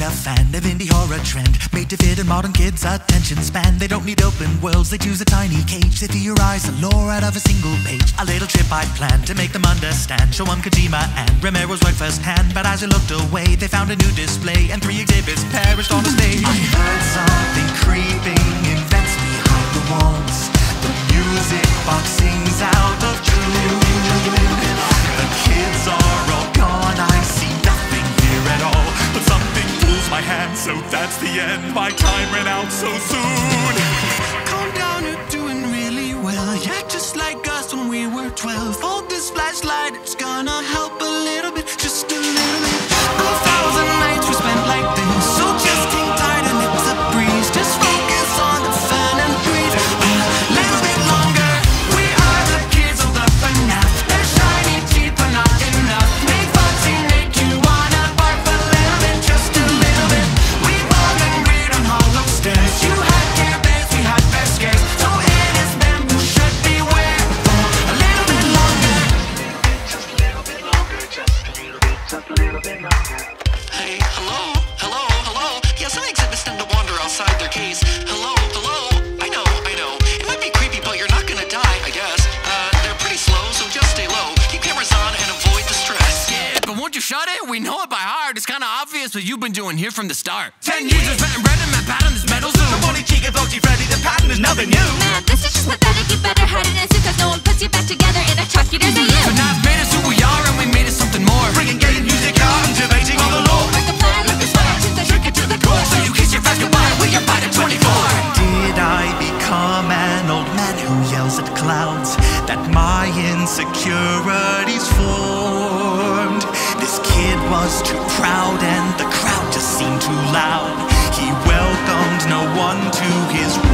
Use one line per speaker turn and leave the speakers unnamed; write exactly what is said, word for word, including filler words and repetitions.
a fan of indie horror trend, made to fit in modern kids' attention span. They don't need open worlds, they choose a tiny cage. They theorize the lore out of a single page. A little trip I planned to make them understand. Show them Kojima and Romero's work firsthand. But as I looked away, they found a new display, and three exhibits perished on the stage. I heard something creeping in vents behind the walls. The music box sings out of tune. The kids are all gone, I see nothing here at all. But something pulls my hand, so that's the end. My time ran out so soon. Calm down, you're doing really well. Yeah, just like us when we were twelve. Hold this flashlight, it's gonna help a little bit, just a little bit. A thousand nights we spent like this, so just hang tight and it's a breeze. Just focus on the fan and breathe a little bit longer. We are the kids of the F NAF. Their shiny teeth are not enough. Make Foxy make you wanna barf a little bit, just a little bit. We've all been great on hollow stairs. You had care bears, we had bear scares. So it is them who should beware for a little bit longer. Just a little bit longer, just a little bit, just a little bit longer. Hey, hello, hello, hello. Yeah, some exhibits tend to wander outside their case. Hello, hello. I know, I know. It might be creepy, but you're not gonna die, I guess. Uh, they're pretty slow, so just stay low. Keep cameras on and avoid the stress.
Yeah, but won't you shut it? We know it by heart. It's kinda obvious what you've been doing here from the start. Ten years of spent red and my pattern this metal zoom.
The only cheek of O G Freddy, the pattern is nothing new.
Man, this is just pathetic. You better hide it in suit, cause no one puts you back together in a truck. There's a you.
But now it's made us who we are, and we made it something more.
Bringing gay music out and debating all the law.
Like a plan, like a swag, just a trick it to the core.
So you kiss your fast goodbye with your bite at twenty-four.
Did I become an old man who yells at clouds that my insecurities formed? This kid was too proud and the crowd just seemed too loud. He welcomed no one to his